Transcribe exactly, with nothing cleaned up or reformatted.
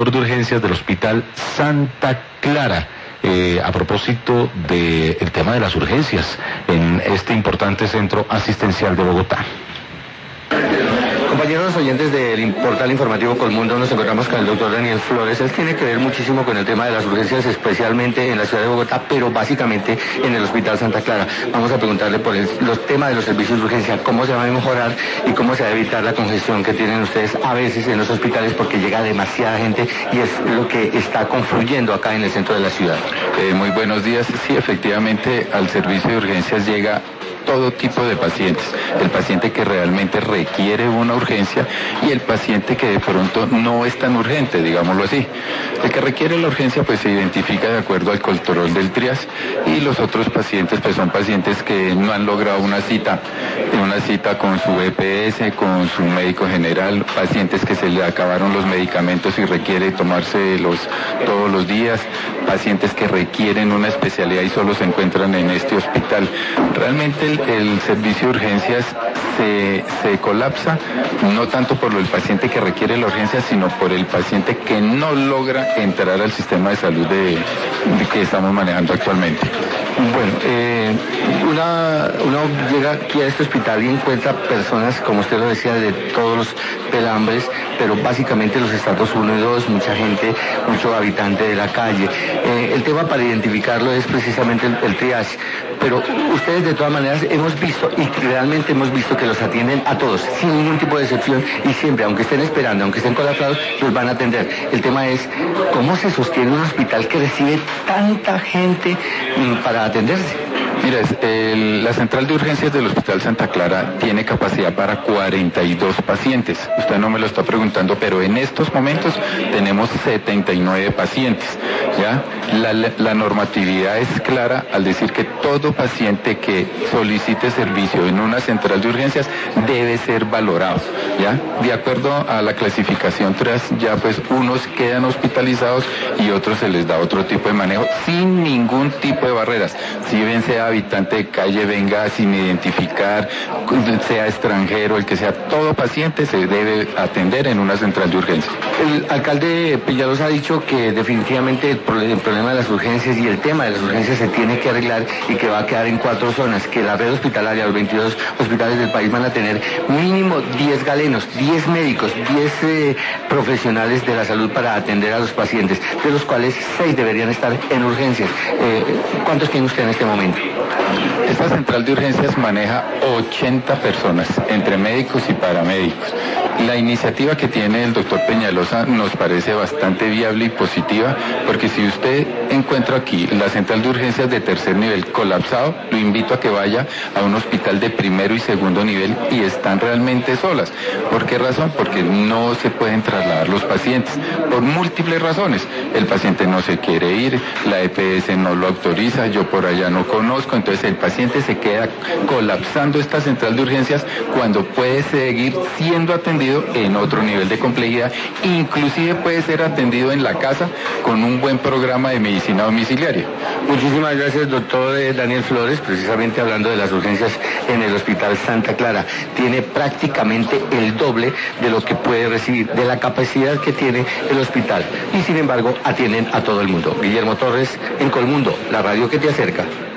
de urgencias del Hospital Santa Clara. Eh, a propósito del tema de las urgencias en este importante centro asistencial de Bogotá. Compañeros oyentes del portal informativo Colmundo, nos encontramos con el doctor Daniel Flores. Él tiene que ver muchísimo con el tema de las urgencias, especialmente en la ciudad de Bogotá, pero básicamente en el Hospital Santa Clara. Vamos a preguntarle por el, los temas de los servicios de urgencia, cómo se va a mejorar y cómo se va a evitar la congestión que tienen ustedes a veces en los hospitales, porque llega demasiada gente y es lo que está confluyendo acá en el centro de la ciudad. Eh, muy buenos días. Sí, efectivamente, al servicio de urgencias llega todo tipo de pacientes, el paciente que realmente requiere una urgencia y el paciente que de pronto no es tan urgente, digámoslo así. El que requiere la urgencia pues se identifica de acuerdo al control del triage y los otros pacientes pues son pacientes que no han logrado una cita, una cita con su E P S, con su médico general, pacientes que se le acabaron los medicamentos y requiere tomárselos todos los días, pacientes que requieren una especialidad y solo se encuentran en este hospital. Realmente el, el servicio de urgencias se, se colapsa, no tanto por el paciente que requiere la urgencia, sino por el paciente que no logra entrar al sistema de salud de, de que estamos manejando actualmente. Bueno, eh, una, uno llega aquí a este hospital y encuentra personas, como usted lo decía, de todos los pelambres, pero básicamente los estratos uno y dos, mucha gente, mucho habitante de la calle. Eh, el tema para identificarlo es precisamente el, el triage, pero ustedes de todas maneras hemos visto, y realmente hemos visto que los atienden a todos, sin ningún tipo de excepción, y siempre, aunque estén esperando, aunque estén colapsados, los van a atender. El tema es, ¿cómo se sostiene un hospital que recibe tanta gente mm, para atenderse? Mira, el, la central de urgencias del Hospital Santa Clara tiene capacidad para cuarenta y dos pacientes. Usted no me lo está preguntando, pero en estos momentos tenemos setenta y nueve pacientes. ¿Ya? La, la normatividad es clara al decir que todo paciente que solicite servicio en una central de urgencias debe ser valorado. ¿Ya? De acuerdo a la clasificación tras, ya pues unos quedan hospitalizados y otros se les da otro tipo de manejo sin ningún tipo de barreras. Si bien sea habitante de calle, venga sin identificar, sea extranjero, el que sea, todo paciente se debe atender en una central de urgencias. El alcalde Peñalosa ha dicho que definitivamente el, pro el problema de las urgencias y el tema de las urgencias se tiene que arreglar y que va a quedar en cuatro zonas, que la red hospitalaria, los veintidós hospitales del país van a tener mínimo diez galenos, diez médicos, diez eh, profesionales de la salud para atender a los pacientes, de los cuales seis deberían estar en urgencias. Eh, ¿Cuántos tiene usted en este momento? Esta central de urgencias maneja ochenta personas, entre médicos y paramédicos. La iniciativa que tiene el doctor Peñalosa nos parece bastante viable y positiva, porque si usted encuentra aquí la central de urgencias de tercer nivel colapsado, lo invito a que vaya a un hospital de primero y segundo nivel y están realmente solas. ¿Por qué razón? Porque no se pueden trasladar los pacientes, por múltiples razones. El paciente no se quiere ir, la E P S no lo autoriza, yo por allá no conozco, entonces el paciente se queda colapsando esta central de urgencias cuando puede seguir siendo atendido en otro nivel de complejidad, inclusive puede ser atendido en la casa con un buen programa de medicina domiciliaria. Muchísimas gracias, doctor Daniel Flores, precisamente hablando de las urgencias en el Hospital Santa Clara. Tiene prácticamente el doble de lo que puede recibir, de la capacidad que tiene el hospital, y sin embargo atienden a todo el mundo. Guillermo Torres, en Colmundo, la radio que te acerca.